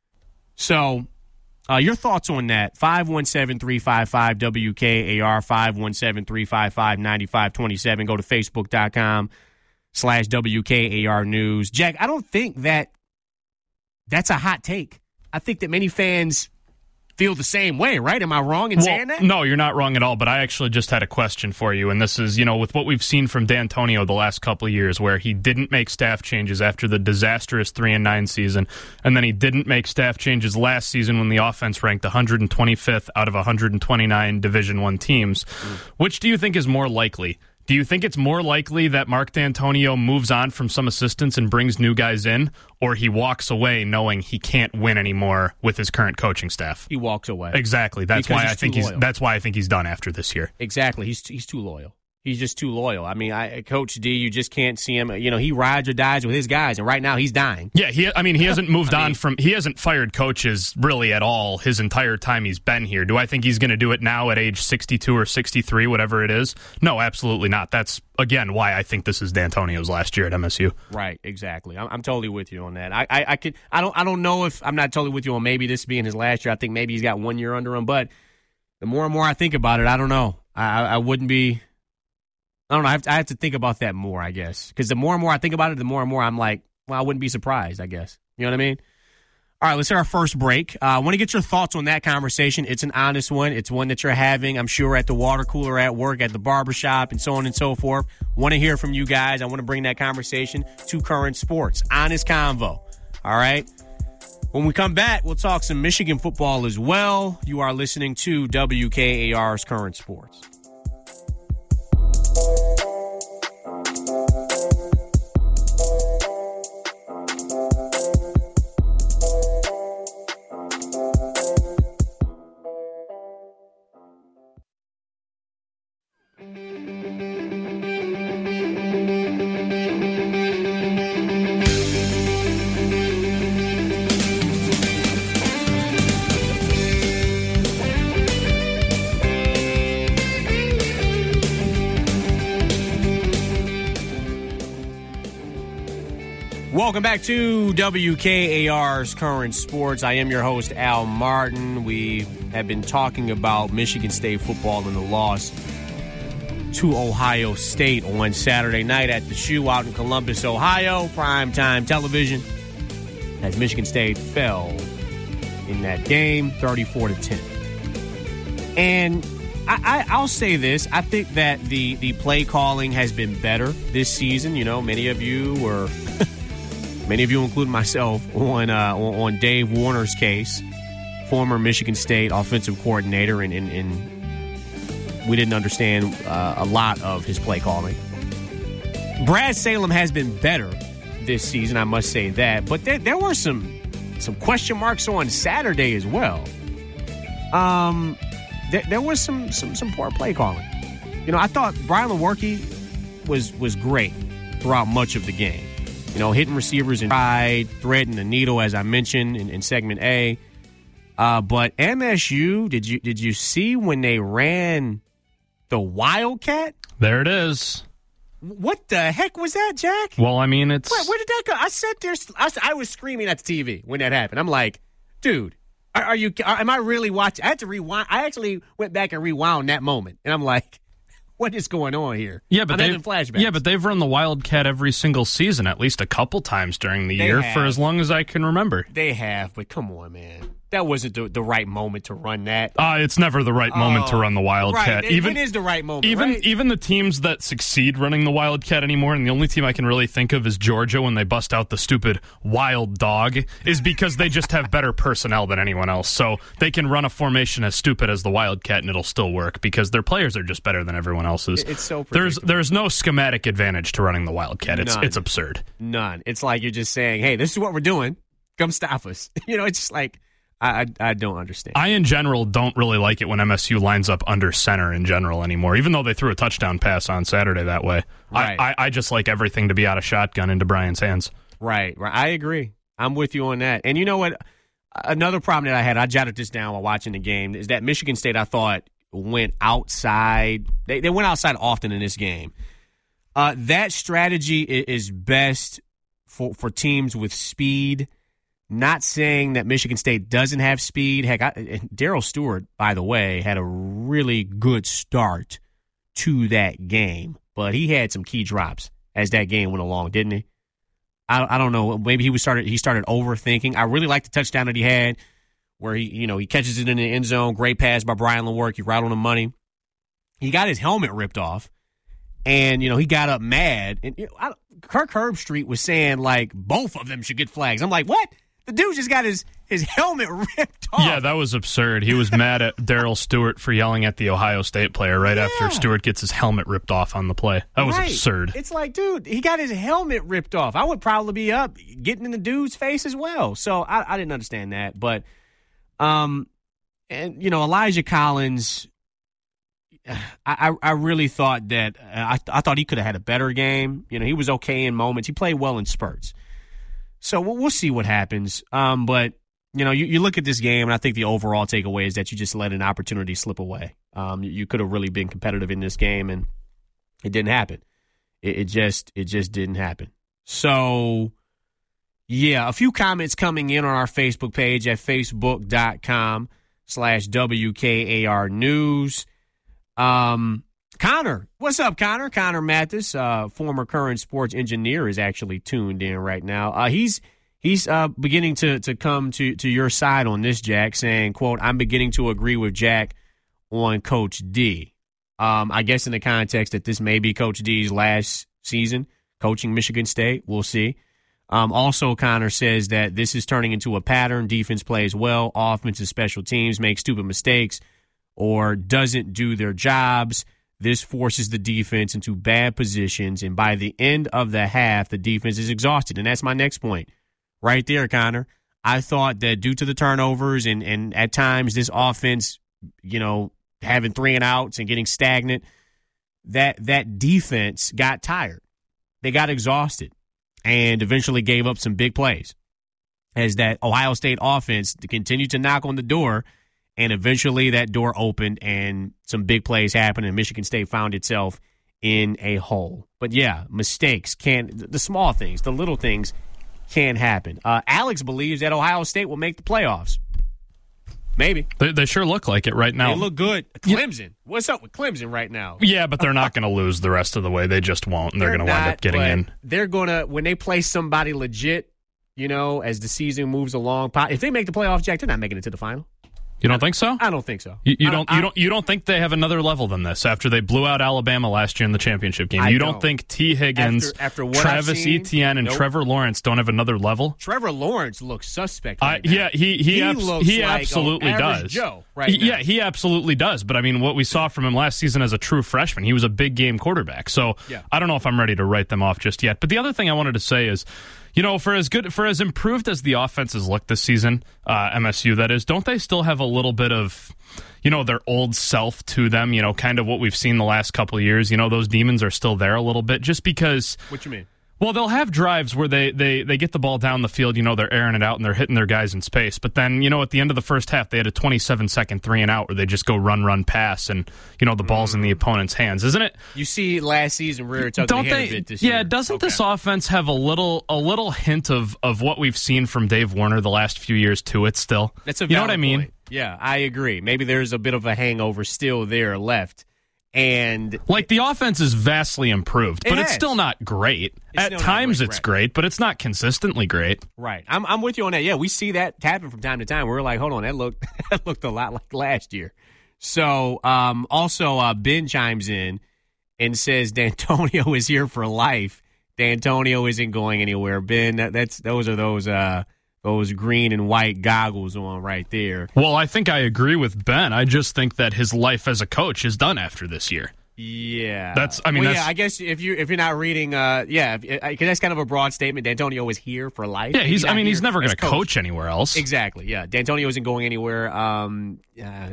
So uh, your thoughts on that, five one seven, three five five, W K A R, five one seven, three five five, nine five two seven. Go to facebook.com slash WKAR News. Jack, I don't think that that's a hot take. I think that many fans feel the same way, right? Am I wrong in well, saying that? No, you're not wrong at all, but I actually just had a question for you, and this is, you know, with what we've seen from D'Antonio the last couple of years, where he didn't make staff changes after the disastrous three and nine season, and then he didn't make staff changes last season when the offense ranked one hundred twenty-fifth out of one hundred twenty-nine Division I teams. Mm. Which do you think is more likely? Do you think it's more likely that Mark D'Antonio moves on from some assistants and brings new guys in, or he walks away knowing he can't win anymore with his current coaching staff? He walks away. Exactly. That's because why I think loyal. he's that's why I think he's done after this year. Exactly. He's he's too loyal. He's just too loyal. I mean, I, Coach D, you just can't see him. You know, he rides or dies with his guys, and right now he's dying. Yeah, he. I mean, he hasn't moved I on mean, from. He hasn't fired coaches really at all his entire time he's been here. Do I think he's going to do it now at age sixty-two or sixty-three, whatever it is? No, absolutely not. That's again why I think this is D'Antonio's last year at M S U. Right, exactly. I'm, I'm totally with you on that. I, I, I could. I don't. I don't know if I'm not totally with you on maybe this being his last year. I think maybe he's got one year under him. But the more and more I think about it, I don't know. I, I wouldn't be. I don't know. I have, to, I have to think about that more, I guess. Because the more and more I think about it, the more and more I'm like, well, I wouldn't be surprised, I guess. You know what I mean? All right, let's hit our first break. Uh, I want to get your thoughts on that conversation. It's an honest one. It's one that you're having, I'm sure, at the water cooler, at work, at the barbershop, and so on and so forth. Want to hear from you guys. I want to bring that conversation to Current Sports. Honest convo. All right? When we come back, we'll talk some Michigan football as well. You are listening to W K A R's Current Sports. Welcome back to W K A R's Current Sports. I am your host, Al Martin. We have been talking about Michigan State football and the loss to Ohio State on Saturday night at the Shoe out in Columbus, Ohio. Primetime television as Michigan State fell in that game, thirty-four to ten. And I, I, I'll say this. I think that the, the play calling has been better this season. You know, many of you were... Many of you, including myself, on uh, on Dave Warner's case, former Michigan State offensive coordinator, and, and, and we didn't understand uh, a lot of his play calling. Brad Salem has been better this season, I must say that, but there, there were some some question marks on Saturday as well. Um, there, there was some, some some poor play calling. You know, I thought Brian Lewerke was was great throughout much of the game. You know, hitting receivers in stride, threading the needle, as I mentioned in, in segment A. Uh, but M S U, did you did you see when they ran the Wildcat? There it is. What the heck was that, Jack? Well, I mean, it's... Where, where did that go? I sat there, I, I was screaming at the T V when that happened. I'm like, dude, are, are you? Are, am I really watching? I had to rewind. I actually went back and rewound that moment, and I'm like, what is going on here? Yeah, but I'm they've, having flashbacks. yeah, but they've run the Wildcat every single season, at least a couple times during the They year have. for as long as I can remember. They have, but come on, man. That wasn't the, the right moment to run that. Uh, it's never the right moment Oh, to run the Wildcat. Right, it, even it is the right moment, even right? even the teams that succeed running the Wildcat anymore, and the only team I can really think of is Georgia when they bust out the stupid Wild Dog, is because they just have better personnel than anyone else. So they can run a formation as stupid as the Wildcat, and it'll still work because their players are just better than everyone else's. It's so there's predictable. there's no schematic advantage to running the Wildcat. It's None. it's absurd. None. It's like you're just saying, hey, this is what we're doing. Come stop us. You know, it's just like, I, I, I don't understand. I, in general, don't really like it when M S U lines up under center in general anymore, even though they threw a touchdown pass on Saturday that way. Right. I, I, I just like everything to be out of shotgun into Brian's hands. Right, right. I agree. I'm with you on that. And you know what? Another problem that I had, I jotted this down while watching the game, is that Michigan State, I thought, went outside. They, they went outside often in this game. Uh, that strategy is best for, for teams with speed. Not saying that Michigan State doesn't have speed. Heck, Darryl Stewart, by the way, had a really good start to that game, but he had some key drops as that game went along, didn't he? I, I don't know. Maybe he was started. He started overthinking. I really liked the touchdown that he had, where he, you know, he catches it in the end zone. Great pass by Brian Lewerke. He right on the money. He got his helmet ripped off, and you know he got up mad. And you know, I, Kirk Herbstreit was saying like both of them should get flags. I'm like, what? The dude just got his, his helmet ripped off. Yeah, that was absurd. He was mad at Darryl Stewart for yelling at the Ohio State player right Yeah. after Stewart gets his helmet ripped off on the play. That was Right. absurd. It's like, dude, he got his helmet ripped off. I would probably be up getting in the dude's face as well. So I, I didn't understand that. But, um, and you know, Elijah Collins, I, I, I really thought that uh, I, I thought he could have had a better game. You know, he was okay in moments. He played well in spurts. So we'll, we'll see what happens. Um, but, you know, you, you look at this game, and I think the overall takeaway is that you just let an opportunity slip away. Um, you, you could have really been competitive in this game, and it didn't happen. It, it just it just didn't happen. So, yeah, a few comments coming in on our Facebook page at facebook.com slash WKAR News. Um, Connor, what's up, Connor? Connor Mathis, uh, former current sports engineer, is actually tuned in right now. Uh, he's he's uh, beginning to to come to, to your side on this, Jack, saying, quote, I'm beginning to agree with Jack on Coach D. Um, I guess in the context that this may be Coach D's last season coaching Michigan State. We'll see. Um, also, Connor says that this is turning into a pattern. Defense plays well. Offense and special teams make stupid mistakes or doesn't do their jobs. This forces the defense into bad positions, and by the end of the half, the defense is exhausted. And that's my next point right there, Connor. I thought that due to the turnovers and, and at times this offense, you know, having three and outs and getting stagnant, that that defense got tired. They got exhausted and eventually gave up some big plays as that Ohio State offense continued to knock on the door. And eventually that door opened and some big plays happened and Michigan State found itself in a hole. But, yeah, mistakes can – the small things, the little things can happen. Uh, Alex believes that Ohio State will make the playoffs. Maybe. They, they sure look like it right now. They look good. Clemson. What's up with Clemson right now? Yeah, but they're not going to lose the rest of the way. They just won't, and they're, they're going to wind up getting in. They're going to – when they play somebody legit, you know, as the season moves along, if they make the playoffs, Jack, they're not making it to the final. You don't think so? I don't think so. You, you I, don't. I, you don't. You don't think they have another level than this after they blew out Alabama last year in the championship game? I You don't, don't. think T. Higgins, After- after what Travis I've seen, Etienne, and nope. Trevor Lawrence don't have another level? Trevor Lawrence looks suspect. Uh, Right now. yeah, he he he, abs- looks he like absolutely an average does. Joe right He- now. Yeah, he absolutely does. But I mean, what we saw from him last season as a true freshman, he was a big game quarterback. So Yeah. I don't know if I'm ready to write them off just yet. But the other thing I wanted to say is, you know, for as good, for as improved as the offenses look this season, uh, M S U that is, don't they still have a little bit of, you know, their old self to them? You know, kind of what we've seen the last couple of years. You know, those demons are still there a little bit, just because. What you mean? Well, they'll have drives where they, they, they get the ball down the field, you know, they're airing it out and they're hitting their guys in space. But then, you know, at the end of the first half, they had a twenty-seven second three and out where they just go run, run, pass, and, you know, the ball's mm. in the opponent's hands, isn't it? You see last season where it's ugly a bit this yeah, year. doesn't okay. this offense have a little a little hint of, of what we've seen from Dave Warner the last few years to it still? That's a you know what I mean? Point. Yeah, I agree. Maybe there's a bit of a hangover still there left. And like the offense is vastly improved, but it it's still not great. It's At still times great, it's right. great, but it's not consistently great. Right. I'm I'm with you on that. Yeah, we see that happen from time to time. We're like, hold on, that looked that looked a lot like last year. So um, also uh, Ben chimes in and says D'Antonio is here for life. D'Antonio isn't going anywhere. Ben, that, that's those are those uh, those green and white goggles on right there. Well, I think I agree with Ben. I just think that his life as a coach is done after this year. Yeah, that's. I mean, well, that's, yeah. I guess if you if you're not reading, uh, yeah, because that's kind of a broad statement. D'Antonio is here for life. Yeah, he's. he's I mean, he's never going to coach. coach anywhere else. Exactly. Yeah, D'Antonio isn't going anywhere. Um, uh,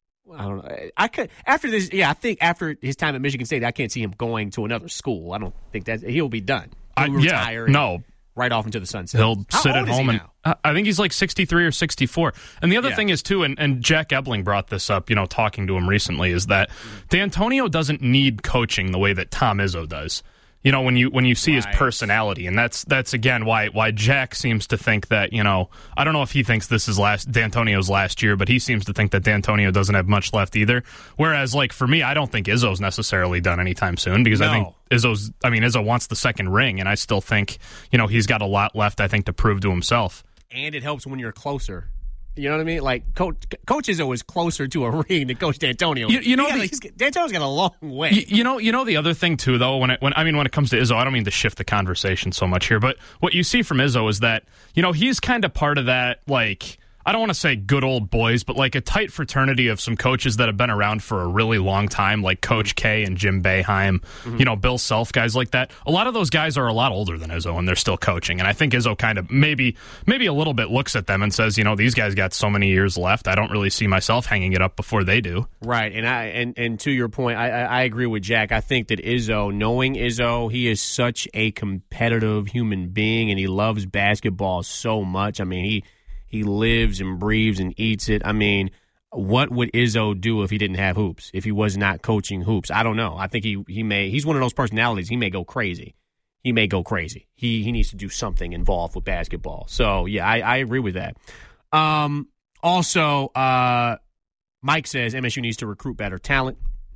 I don't know. I could after this. Yeah, I think after his time at Michigan State, I can't see him going to another school. I don't think that he'll be done. He'll I, retire. Yeah, no. Right off into the sunset. He'll How sit old at is home he and now? I think he's like sixty-three or sixty-four. And the other Yeah. thing is too, and, and Jack Ebling brought this up, you know, talking to him recently, is that D'Antonio doesn't need coaching the way that Tom Izzo does. You know, when you when you see Right. his personality, and that's that's again why why Jack seems to think that, you know, I don't know if he thinks this is last D'Antonio's last year, but he seems to think that D'Antonio doesn't have much left either. Whereas, like for me, I don't think Izzo's necessarily done anytime soon because No. I think Izzo's. I mean, Izzo wants the second ring, and I still think, you know, he's got a lot left. I think to prove to himself. And it helps when you're closer. You know what I mean? Like coach, Coach Izzo is closer to a ring than Coach D'Antonio. You, you know, He got, the, he's, D'Antonio's got a long way. you, you know, you know the other thing too, though. When it, when I mean, when it comes to Izzo, I don't mean to shift the conversation so much here, but what you see from Izzo is that, you know, he's kind of part of that, like, I don't want to say good old boys, but like a tight fraternity of some coaches that have been around for a really long time, like Coach K and Jim Boeheim, mm-hmm. you know, Bill Self, guys like that. A lot of those guys are a lot older than Izzo, and they're still coaching. And I think Izzo kind of maybe maybe a little bit looks at them and says, you know, these guys got so many years left. I don't really see myself hanging it up before they do. Right, and I and, and to your point, I, I, I agree with Jack. I think that Izzo, knowing Izzo, he is such a competitive human being, and he loves basketball so much. I mean, he he lives and breathes and eats it. I mean, what would Izzo do if he didn't have hoops? If he was not coaching hoops? I don't know. I think he he may. He's one of those personalities. He may go crazy. He may go crazy. He he needs to do something involved with basketball. So yeah, I, I agree with that. Um, also, uh, Mike says M S U needs to recruit better talent.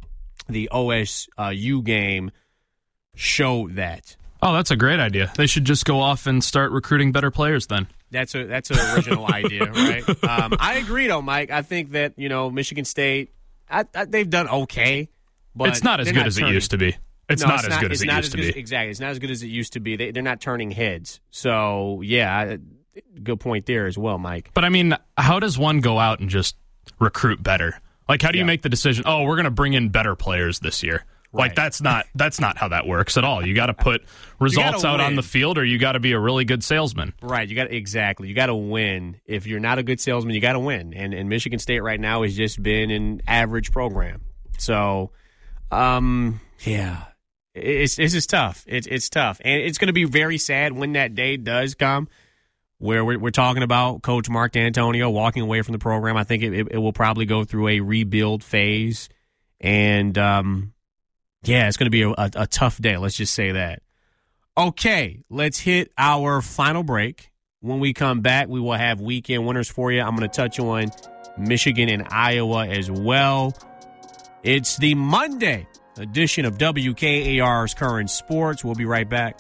The O S U game showed that. Oh, that's a great idea. They should just go off and start recruiting better players then. That's a that's an original idea, right? Um, I agree, though, Mike. I think that, you know, Michigan State, I, I, they've done okay, but it's not as good not as turning. it used to be. It's No, not it's as not, good as it's it not used as to good be. as, exactly, it's not as good as it used to be. They, they're not turning heads. So yeah, I, good point there as well, Mike. But I mean, how does one go out and just recruit better? Like, how do you Yeah. make the decision? Oh, we're going to bring in better players this year. Right. Like that's not that's not how that works at all. You got to put results out win. on the field, or you got to be a really good salesman. Right, you got exactly. You got to win. If you're not a good salesman, you got to win. And and Michigan State right now has just been an average program. So, um, yeah, it's it's just tough. It's it's tough, and it's going to be very sad when that day does come, where we're, we're talking about Coach Mark D'Antonio walking away from the program. I think it, it, it will probably go through a rebuild phase, and um, yeah, it's going to be a, a, a tough day. Let's just say that. Okay, let's hit our final break. When we come back, we will have weekend winners for you. I'm going to touch on Michigan and Iowa as well. It's the Monday edition of W K A R's Current Sports. We'll be right back.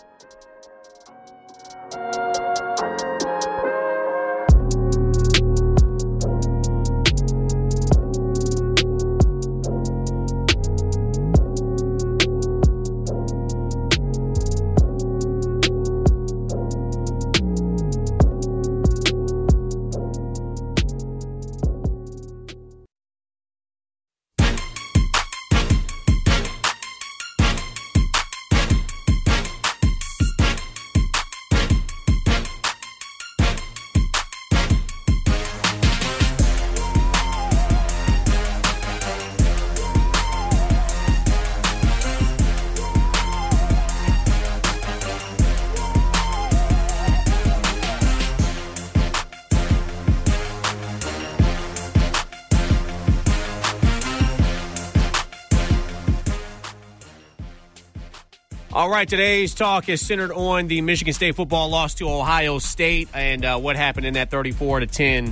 All right, today's talk is centered on the Michigan State football loss to Ohio State and uh, what happened in that thirty-four to ten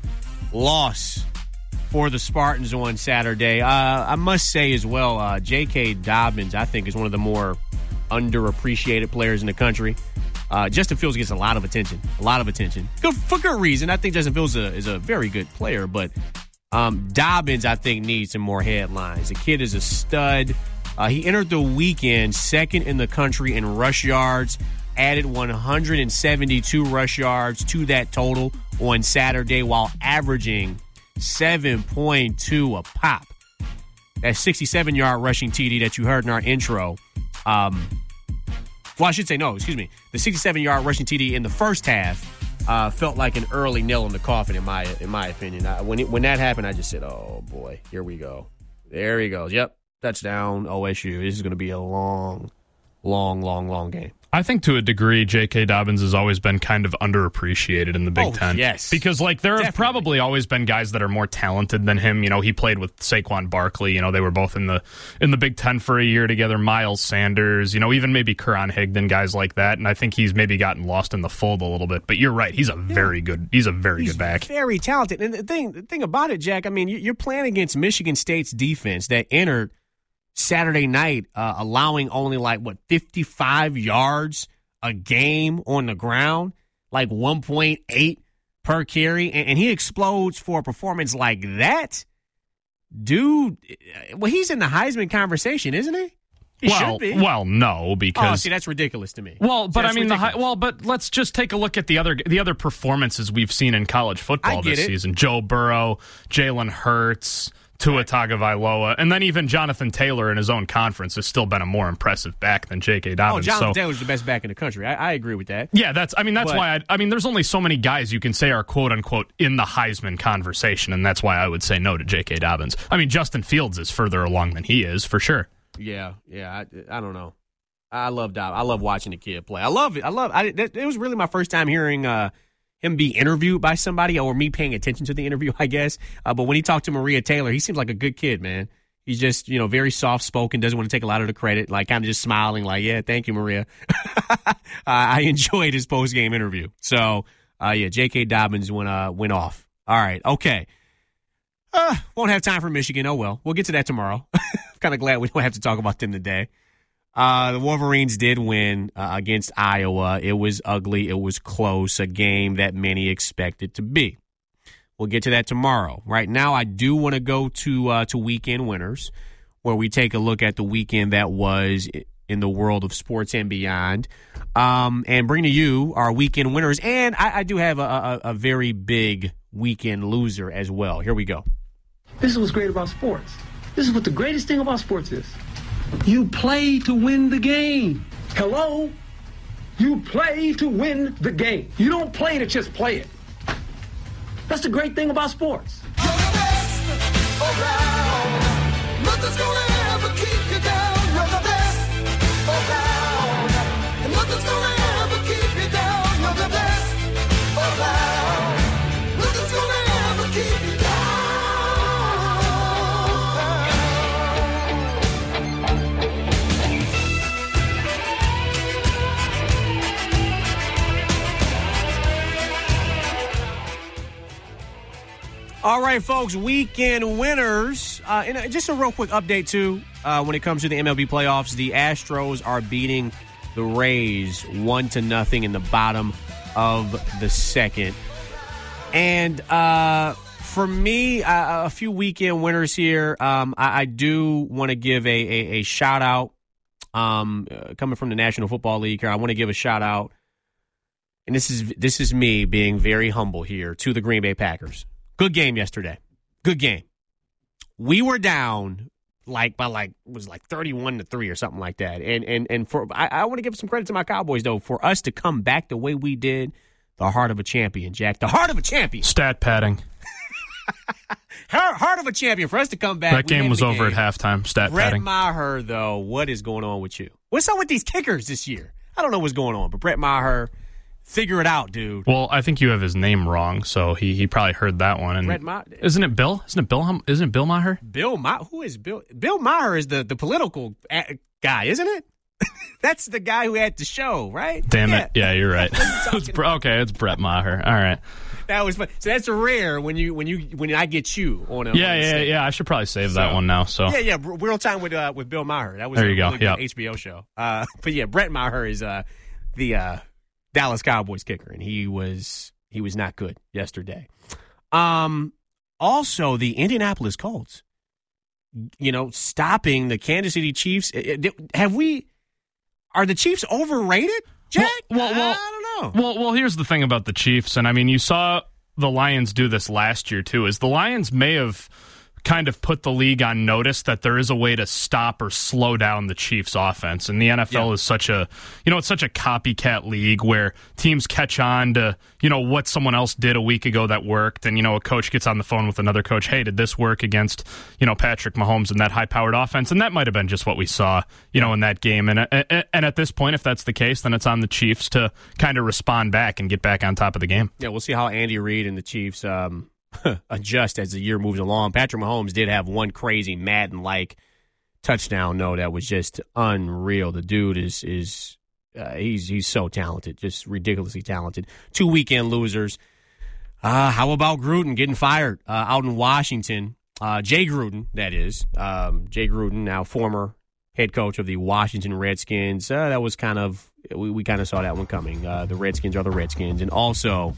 loss for the Spartans on Saturday. Uh, I must say as well, uh, J K. Dobbins, I think, is one of the more underappreciated players in the country. Uh, Justin Fields gets a lot of attention, a lot of attention. Good, for good reason. I think Justin Fields is a, is a very good player, but um, Dobbins, I think, needs some more headlines. The kid is a stud. Uh, he entered the weekend second in the country in rush yards, added one hundred seventy-two rush yards to that total on Saturday while averaging seven point two a pop. That sixty-seven-yard rushing T D that you heard in our intro. Um, well, I should say no, excuse me. The sixty-seven-yard rushing T D in the first half uh, felt like an early nail in the coffin, in my in my opinion. I, when it, when that happened, I just said, oh, boy, here we go. There he goes. Yep. Touchdown, O S U. This is going to be a long, long, long, long game. I think to a degree, J K. Dobbins has always been kind of underappreciated in the Big oh, Ten. Yes. Because, like, there Definitely. have probably always been guys that are more talented than him. You know, he played with Saquon Barkley. You know, they were both in the in the Big Ten for a year together. Miles Sanders, you know, even maybe Karan Higdon, guys like that. And I think he's maybe gotten lost in the fold a little bit. But you're right. He's a yeah. very good He's a very he's good back. Very talented. And the thing, the thing about it, Jack, I mean, you're playing against Michigan State's defense that entered Saturday night, uh, allowing only like, what, fifty-five yards a game on the ground, like one point eight per carry, and, and he explodes for a performance like that. Dude, well, he's in the Heisman conversation, isn't he? He well, should be. Well, no, because oh, see, that's ridiculous to me. Well, but see, I mean, ridiculous. the well, but let's just take a look at the other the other performances we've seen in college football this it. season. Joe Burrow, Jalen Hurts, Tua Tagovailoa, and then even Jonathan Taylor in his own conference has still been a more impressive back than J K. Dobbins. Oh, Jonathan so, Taylor's the best back in the country. I, I agree with that. Yeah, that's. I mean, that's but, why. I, I mean, there's only so many guys you can say are quote unquote in the Heisman conversation, and that's why I would say no to J K. Dobbins. I mean, Justin Fields is further along than he is for sure. Yeah, yeah. I, I don't know. I love Dobbins. I love watching the kid play. I love it. I love. I, it was really my first time hearing Uh, him be interviewed by somebody or me paying attention to the interview, I guess. Uh, but when he talked to Maria Taylor, he seems like a good kid, man. He's just, you know, very soft-spoken, doesn't want to take a lot of the credit, like kind of just smiling like, yeah, thank you, Maria. uh, I enjoyed his post-game interview. So, uh, yeah, J K. Dobbins went, uh, went off. All right, okay. Uh, won't have time for Michigan. Oh, well. We'll get to that tomorrow. Kind of glad we don't have to talk about them today. Uh, the Wolverines did win uh, against Iowa. It was ugly. It was close, a game that many expected to be. We'll get to that tomorrow. Right now, I do want to go to uh, to weekend winners, where we take a look at the weekend that was in the world of sports and beyond, um, and bring to you our weekend winners. And I, I do have a, a, a very big weekend loser as well. Here we go. This is what's great about sports. This is what the greatest thing about sports is. You play to win the game. Hello? You play to win the game. You don't play to just play it. That's the great thing about sports. You're the best around. Nothing's gonna ever keep you down. You're the best around. And nothing's gonna ever keep you down. You're the best around. Nothing's gonna ever keep you down. All right, folks, weekend winners. Uh, and just a real quick update, too, uh, when it comes to the M L B playoffs. The Astros are beating the Rays one to nothing in the bottom of the second. And uh, for me, uh, a few weekend winners here. Um, I, I do want to give a, a, a shout-out um, uh, coming from the National Football League here. I want to give a shout-out, and this is this is me being very humble here, to the Green Bay Packers. Good game yesterday. Good game. We were down like by like it was like thirty-one to three or something like that. And and and for I, I want to give some credit to my Cowboys though for us to come back the way we did. The heart of a champion, Jack. The heart of a champion. Stat padding. heart, heart of a champion for us to come back. That game was over game. at halftime. Stat Brett padding. Maher though, what is going on with you? What's up with these kickers this year? I don't know what's going on, but Brett Maher. Figure it out, dude. Well, I think you have his name wrong, so he, he probably heard that one. And Brett Ma- isn't it Bill? Isn't it Bill? Isn't it Bill Maher? Bill Maher? Who is Bill? Bill Maher is the, the political guy, isn't it? That's the guy who had the show, right? Damn yeah. it. Yeah, you're right. it's, okay, it's Brett Maher. All right. That was fun. So that's rare when you when you when I get you on a Yeah, on yeah, yeah. I should probably save so, that one now. So Yeah, yeah. Real Time with uh, with Bill Maher. That was there a you go. really yep. good H B O show. Uh, but yeah, Brett Maher is uh, the uh, Dallas Cowboys kicker, and he was he was not good yesterday. Um, also the Indianapolis Colts, you know, stopping the Kansas City Chiefs. Have we? Are the Chiefs overrated, Jack? Well, well, well I don't know. Well, well, here's the thing about the Chiefs, and I mean, you saw the Lions do this last year too. Is the Lions may have kind of put the league on notice that there is a way to stop or slow down the Chiefs' offense, and the N F L yeah. is such a, you know, it's such a copycat league where teams catch on to, you know, what someone else did a week ago that worked, and you know, a coach gets on the phone with another coach, hey, did this work against, you know, Patrick Mahomes and that high-powered offense? And that might have been just what we saw, you know, in that game. And and at this point, if that's the case, then it's on the Chiefs to kind of respond back and get back on top of the game. Yeah, we'll see how Andy Reid and the Chiefs um adjust as the year moves along. Patrick Mahomes did have one crazy Madden-like touchdown, no, that was just unreal. The dude is is uh, he's he's so talented, just ridiculously talented. Two weekend losers. Uh, how about Gruden getting fired uh, out in Washington? Uh, Jay Gruden, that is. Um, Jay Gruden, now former head coach of the Washington Redskins. Uh, that was kind of we, we kind of saw that one coming. Uh, the Redskins are the Redskins, and also.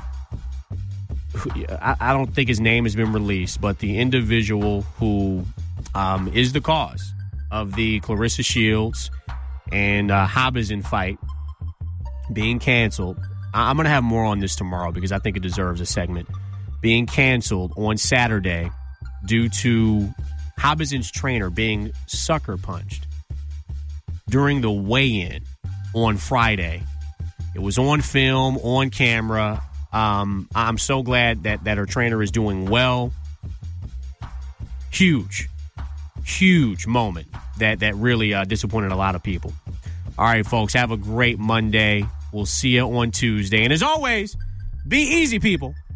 I don't think his name has been released, but the individual who um, is the cause of the Clarissa Shields and uh, Hobbs fight being canceled. I'm going to have more on this tomorrow because I think it deserves a segment. Being canceled on Saturday due to Hobbs' trainer being sucker punched during the weigh-in on Friday. It was on film, on camera. Um, I'm so glad that, that her trainer is doing well. Huge, huge moment that, that really uh, disappointed a lot of people. All right, folks, have a great Monday. We'll see you on Tuesday. And as always, be easy, people.